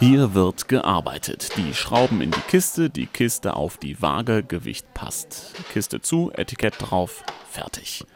Hier wird gearbeitet. Die Schrauben in die Kiste auf die Waage, Gewicht passt. Kiste zu, Etikett drauf, fertig.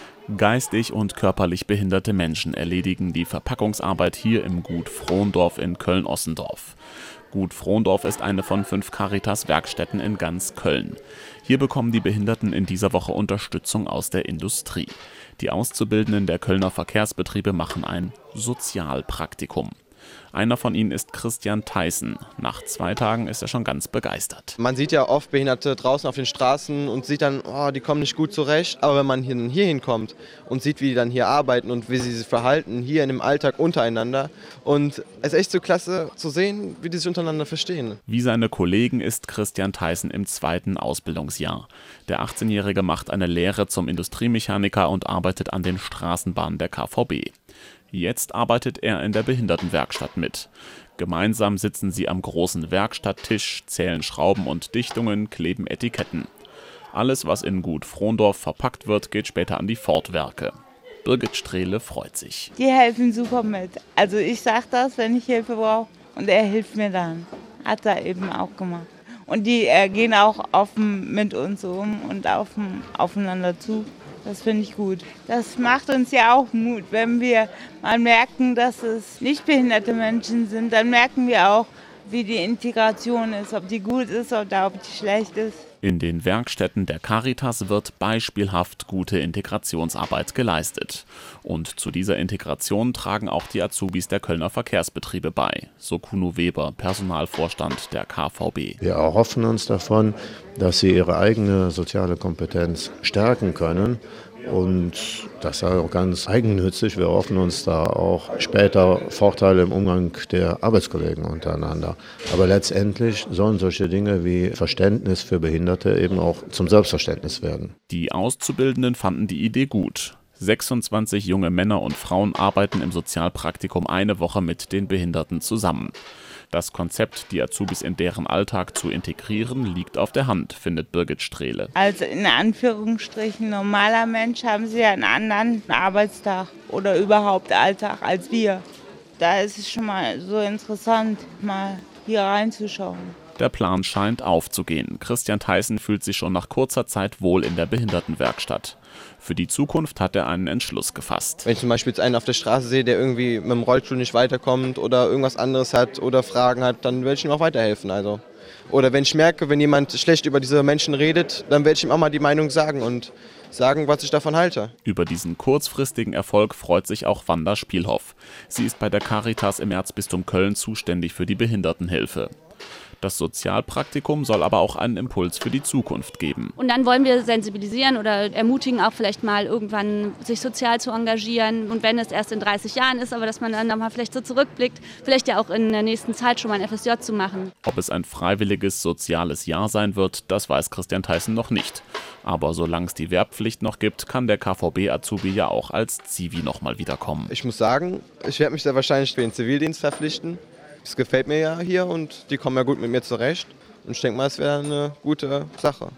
Geistig und körperlich behinderte Menschen erledigen die Verpackungsarbeit hier im Gut Frohndorf in Köln-Ossendorf. Gut Frohndorf ist eine von 5 Caritas-Werkstätten in ganz Köln. Hier bekommen die Behinderten in dieser Woche Unterstützung aus der Industrie. Die Auszubildenden der Kölner Verkehrsbetriebe machen ein Sozialpraktikum. Einer von ihnen ist Christian Theissen. Nach 2 Tagen ist er schon ganz begeistert. Man sieht ja oft Behinderte draußen auf den Straßen und sieht dann, die kommen nicht gut zurecht. Aber wenn man hier hinkommt und sieht, wie die dann hier arbeiten und wie sie sich verhalten, hier in dem Alltag untereinander. Und es ist echt so klasse zu sehen, wie die sich untereinander verstehen. Wie seine Kollegen ist Christian Theissen im 2. Ausbildungsjahr. Der 18-Jährige macht eine Lehre zum Industriemechaniker und arbeitet an den Straßenbahnen der KVB. Jetzt arbeitet er in der Behindertenwerkstatt mit. Gemeinsam sitzen sie am großen Werkstatttisch, zählen Schrauben und Dichtungen, kleben Etiketten. Alles, was in Gut Frohndorf verpackt wird, geht später an die Fortwerke. Birgit Strehle freut sich. Die helfen super mit. Also ich sage das, wenn ich Hilfe brauche, und er hilft mir dann. Hat er eben auch gemacht. Und die gehen auch offen mit uns um und aufeinander zu. Das finde ich gut. Das macht uns ja auch Mut. Wenn wir mal merken, dass es nicht behinderte Menschen sind, dann merken wir auch, wie die Integration ist, ob die gut ist oder ob die schlecht ist. In den Werkstätten der Caritas wird beispielhaft gute Integrationsarbeit geleistet. Und zu dieser Integration tragen auch die Azubis der Kölner Verkehrsbetriebe bei, so Kuno Weber, Personalvorstand der KVB. Wir erhoffen uns davon, dass sie ihre eigene soziale Kompetenz stärken können. Und das sei auch ganz eigennützig. Wir hoffen uns da auch später Vorteile im Umgang der Arbeitskollegen untereinander. Aber letztendlich sollen solche Dinge wie Verständnis für Behinderte eben auch zum Selbstverständnis werden. Die Auszubildenden fanden die Idee gut. 26 junge Männer und Frauen arbeiten im Sozialpraktikum eine Woche mit den Behinderten zusammen. Das Konzept, die Azubis in deren Alltag zu integrieren, liegt auf der Hand, findet Birgit Strehle. Also in Anführungsstrichen normaler Mensch haben sie ja einen anderen Arbeitstag oder überhaupt Alltag als wir. Da ist es schon mal so interessant, mal hier reinzuschauen. Der Plan scheint aufzugehen. Christian Theissen fühlt sich schon nach kurzer Zeit wohl in der Behindertenwerkstatt. Für die Zukunft hat er einen Entschluss gefasst. Wenn ich zum Beispiel jetzt einen auf der Straße sehe, der irgendwie mit dem Rollstuhl nicht weiterkommt oder irgendwas anderes hat oder Fragen hat, dann werde ich ihm auch weiterhelfen. Oder wenn ich merke, wenn jemand schlecht über diese Menschen redet, dann werde ich ihm auch mal die Meinung sagen und sagen, was ich davon halte. Über diesen kurzfristigen Erfolg freut sich auch Wanda Spielhoff. Sie ist bei der Caritas im Erzbistum Köln zuständig für die Behindertenhilfe. Das Sozialpraktikum soll aber auch einen Impuls für die Zukunft geben. Und dann wollen wir sensibilisieren oder ermutigen, auch vielleicht mal irgendwann sich sozial zu engagieren. Und wenn es erst in 30 Jahren ist, aber dass man dann nochmal vielleicht so zurückblickt, vielleicht ja auch in der nächsten Zeit schon mal ein FSJ zu machen. Ob es ein freiwilliges soziales Jahr sein wird, das weiß Christian Theissen noch nicht. Aber solange es die Wehrpflicht noch gibt, kann der KVB-Azubi ja auch als Zivi nochmal wiederkommen. Ich muss sagen, ich werde mich sehr wahrscheinlich für den Zivildienst verpflichten. Das gefällt mir ja hier und die kommen ja gut mit mir zurecht. Und ich denke mal, es wäre eine gute Sache.